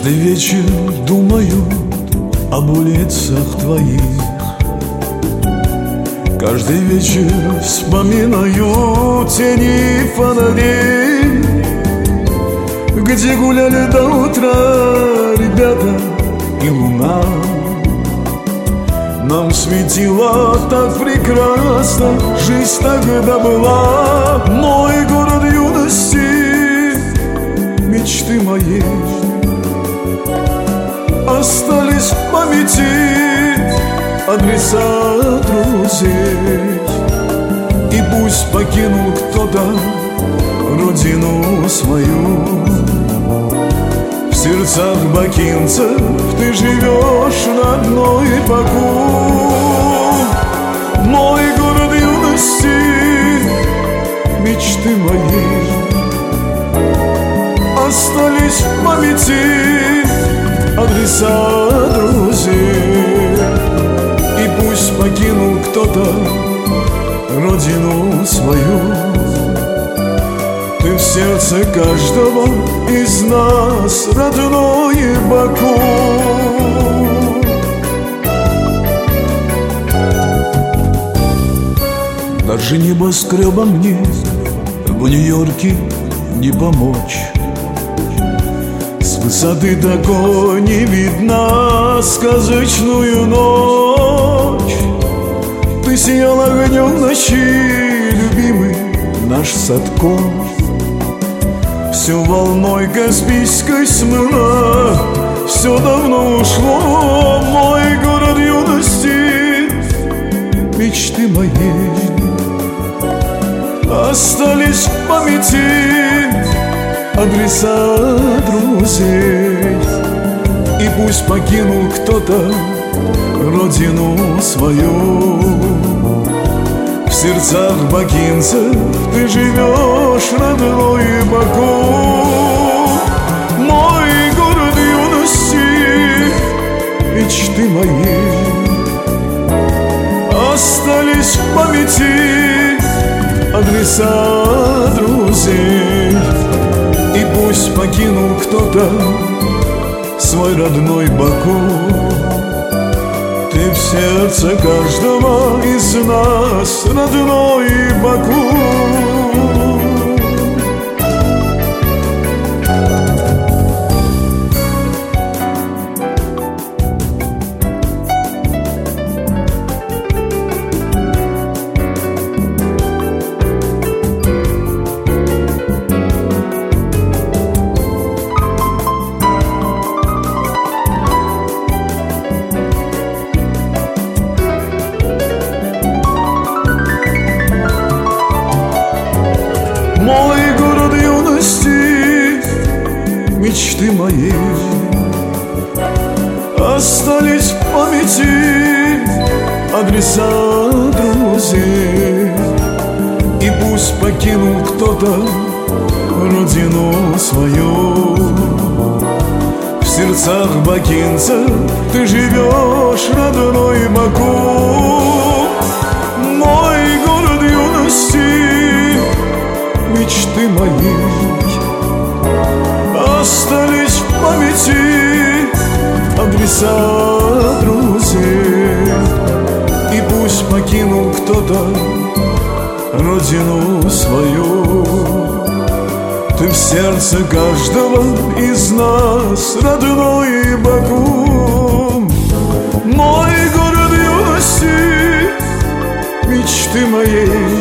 Каждый вечер думаю об улицах твоих. Каждый вечер вспоминаю тени фонарей, где гуляли до утра ребята и луна. Нам светило так прекрасно, жизнь тогда была. Мой город юности, мечты моей остались в памяти адреса друзей. И пусть покинул кто-то родину свою, в сердцах бакинцев ты живешь, родной Баку. Мой город юности, мечты моей остались в памяти адреса друзей. И пусть покинул кто-то родину свою, ты в сердце каждого из нас, родной Баку. Даже небоскребам мне в Нью-Йорке не помочь. С высоты такой не видна сказочную ночь. Ты сиял огнем ночи, любимый наш Садко. Все волной Каспийской смыло, все давно ушло. Мой город юности, мечты моей остались в памяти адреса друзей. И пусть покинул кто-то родину свою, в сердцах бакинцев ты живешь, родной Баку. Мой город юности, мечты моей остались в памяти адреса друзей. И пусть покинул кто-то свой родной Баку, ты в сердце каждого из нас, родной Баку. Мой город юности, мечты моей остались в памяти адреса друзей. И пусть покинул кто-то родину свою, в сердцах бакинцев ты живешь, родной Баку. Мой город юности, мечты моей остались в памяти адреса друзей. И пусть покинул кто-то родину свою, ты в сердце каждого из нас, родной Баку. Мой город юности, мечты моей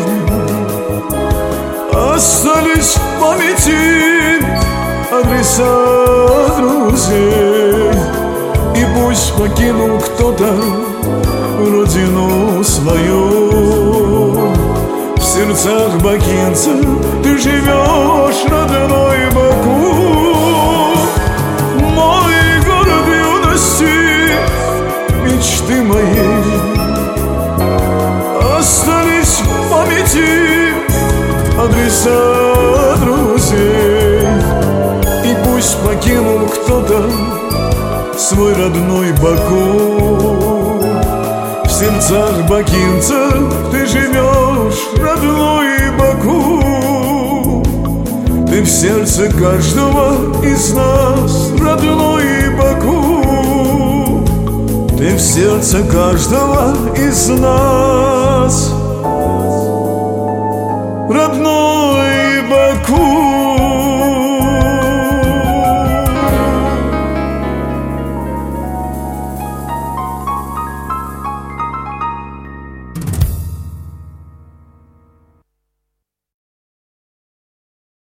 остались в памяти адреса друзей. И пусть покинул кто-то родину свою, в сердцах бакинцев ты живешь, родной Баку. Мой город юности, мечты моей остались в памяти адреса друзей. И пусть покинул кто-то свой родной Баку, в сердцах бакинцев ты живешь, родной Баку. Ты Ты в сердце каждого из нас, родной Баку. Ты в сердце каждого из нас, родной Баку.